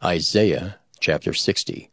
Isaiah chapter 60.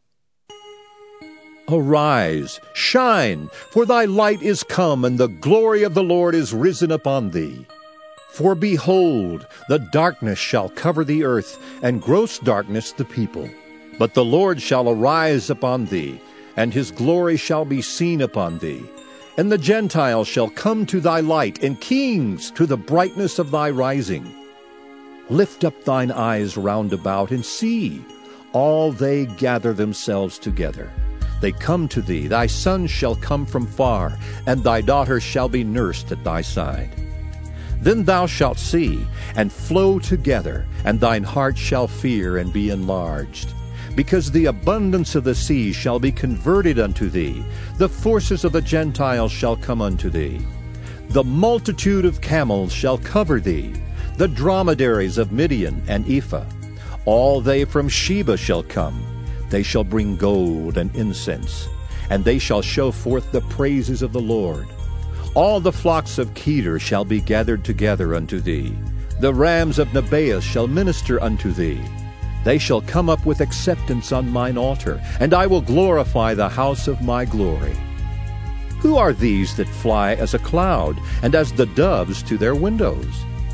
Arise, shine, for thy light is come, and the glory of the Lord is risen upon thee. For behold, the darkness shall cover the earth, and gross darkness the people. But the Lord shall arise upon thee, and his glory shall be seen upon thee. And the Gentiles shall come to thy light, and kings to the brightness of thy rising. Lift up thine eyes round about, and see, all they gather themselves together. They come to thee, thy sons shall come from far, and thy daughters shall be nursed at thy side. Then thou shalt see, and flow together, and thine heart shall fear and be enlarged. Because the abundance of the sea shall be converted unto thee, the forces of the Gentiles shall come unto thee. The multitude of camels shall cover thee, the dromedaries of Midian and Ephah. All they from Sheba shall come. They shall bring gold and incense, and they shall show forth the praises of the Lord. All the flocks of Kedar shall be gathered together unto thee. The rams of Nebaioth shall minister unto thee. They shall come up with acceptance on mine altar, and I will glorify the house of my glory. Who are these that fly as a cloud, and as the doves to their windows?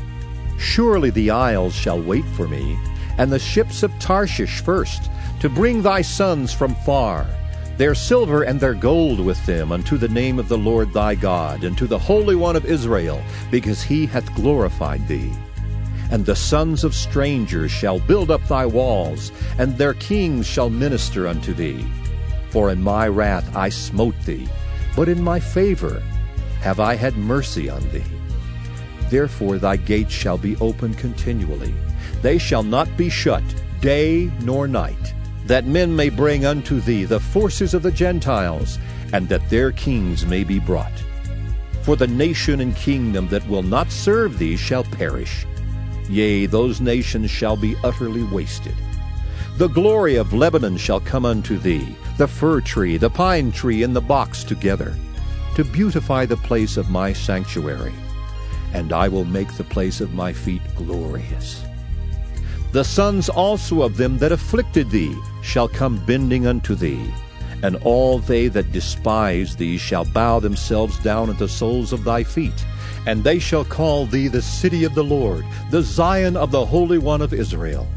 Surely the isles shall wait for me, and the ships of Tarshish first, to bring thy sons from far, their silver and their gold with them, unto the name of the Lord thy God, and to the Holy One of Israel, because he hath glorified thee. And the sons of strangers shall build up thy walls, and their kings shall minister unto thee. For in my wrath I smote thee, but in my favor have I had mercy on thee. Therefore thy gates shall be open continually. They shall not be shut day nor night, that men may bring unto thee the forces of the Gentiles, and that their kings may be brought. For the nation and kingdom that will not serve thee shall perish. Yea, those nations shall be utterly wasted. The glory of Lebanon shall come unto thee, the fir tree, the pine tree, and the box together, to beautify the place of my sanctuary. And I will make the place of my feet glorious. The sons also of them that afflicted thee shall come bending unto thee, and all they that despise thee shall bow themselves down at the soles of thy feet, and they shall call thee the city of the Lord, the Zion of the Holy One of Israel.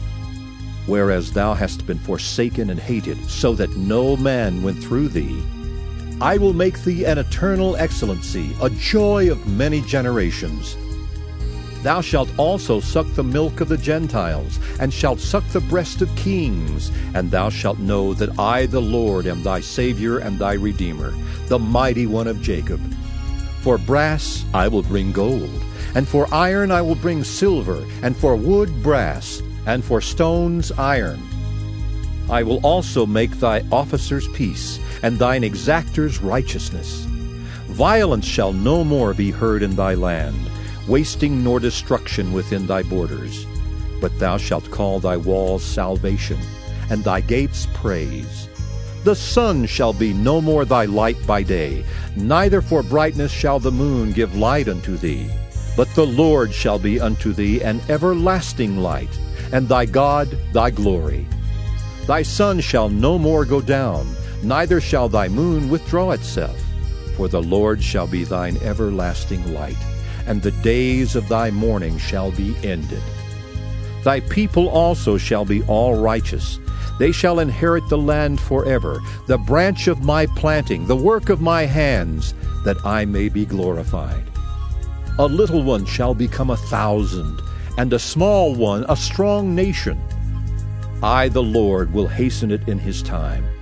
Whereas thou hast been forsaken and hated, so that no man went through thee, I will make thee an eternal excellency, a joy of many generations. Thou shalt also suck the milk of the Gentiles, and shalt suck the breast of kings, and thou shalt know that I the Lord am thy Savior and thy Redeemer, the mighty one of Jacob. For brass I will bring gold, and for iron I will bring silver, and for wood brass, and for stones iron. I will also make thy officers peace, and thine exactors righteousness. Violence shall no more be heard in thy land, wasting nor destruction within thy borders. But thou shalt call thy walls salvation, and thy gates praise. The sun shall be no more thy light by day, neither for brightness shall the moon give light unto thee. But the Lord shall be unto thee an everlasting light, and thy God thy glory. Thy sun shall no more go down, neither shall thy moon withdraw itself. For the Lord shall be thine everlasting light, and the days of thy mourning shall be ended. Thy people also shall be all righteous. They shall inherit the land forever, the branch of my planting, the work of my hands, that I may be glorified. A little one shall become 1,000, and a small one a strong nation. I, the Lord, will hasten it in his time.